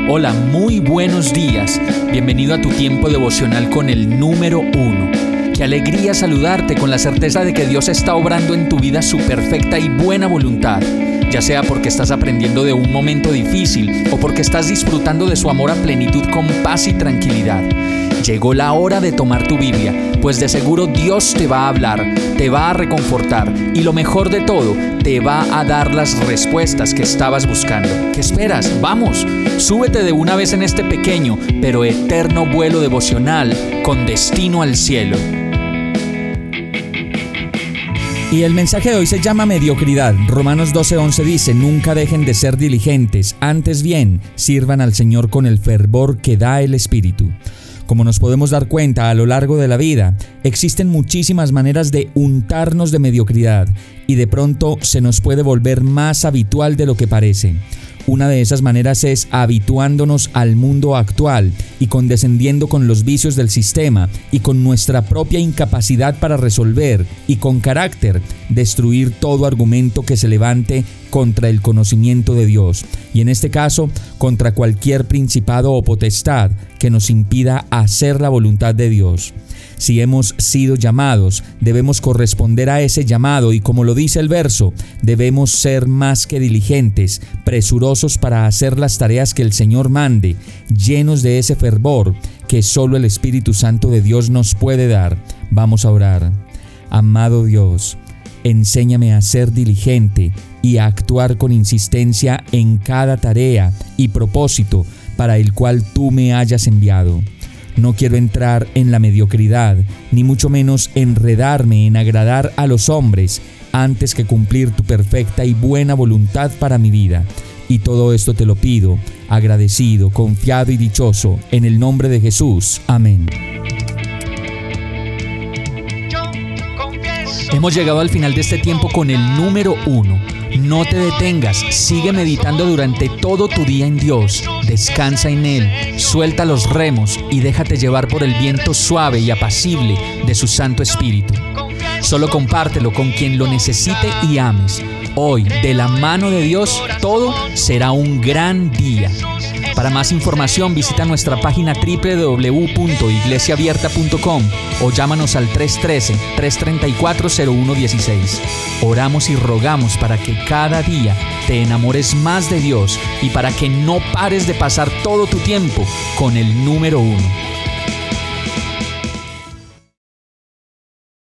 Hola, muy buenos días. Bienvenido a tu tiempo devocional con el número 1. Qué alegría saludarte con la certeza de que Dios está obrando en tu vida su perfecta y buena voluntad, ya sea porque estás aprendiendo de un momento difícil o porque estás disfrutando de su amor a plenitud con paz y tranquilidad. Llegó la hora de tomar tu Biblia, pues de seguro Dios te va a hablar, te va a reconfortar y lo mejor de todo, te va a dar las respuestas que estabas buscando. ¿Qué esperas? ¡Vamos! Súbete de una vez en este pequeño pero eterno vuelo devocional con destino al cielo. Y el mensaje de hoy se llama mediocridad. Romanos 12:11 dice: nunca dejen de ser diligentes, antes bien, sirvan al Señor con el fervor que da el Espíritu. Como nos podemos dar cuenta a lo largo de la vida, existen muchísimas maneras de untarnos de mediocridad y de pronto se nos puede volver más habitual de lo que parece. Una de esas maneras es habituándonos al mundo actual y condescendiendo con los vicios del sistema y con nuestra propia incapacidad para resolver y con carácter destruir todo argumento que se levante contra el conocimiento de Dios y en este caso contra cualquier principado o potestad que nos impida hacer la voluntad de Dios. Si hemos sido llamados, debemos corresponder a ese llamado y como lo dice el verso, debemos ser más que diligentes, presurosos para hacer las tareas que el Señor mande, llenos de ese fervor que solo el Espíritu Santo de Dios nos puede dar. Vamos a orar. Amado Dios, enséñame a ser diligente y a actuar con insistencia en cada tarea y propósito para el cual tú me hayas enviado. No quiero entrar en la mediocridad, ni mucho menos enredarme en agradar a los hombres antes que cumplir tu perfecta y buena voluntad para mi vida. Y todo esto te lo pido, agradecido, confiado y dichoso, en el nombre de Jesús. Amén. Hemos llegado al final de este tiempo con el número 1. No te detengas, sigue meditando durante todo tu día en Dios. Descansa en Él, suelta los remos y déjate llevar por el viento suave y apacible de su Santo Espíritu. Solo compártelo con quien lo necesite y ames. Hoy, de la mano de Dios, todo será un gran día. Para más información visita nuestra página www.iglesiaabierta.com o llámanos al 313-334-0116. Oramos y rogamos para que cada día te enamores más de Dios y para que no pares de pasar todo tu tiempo con el número 1.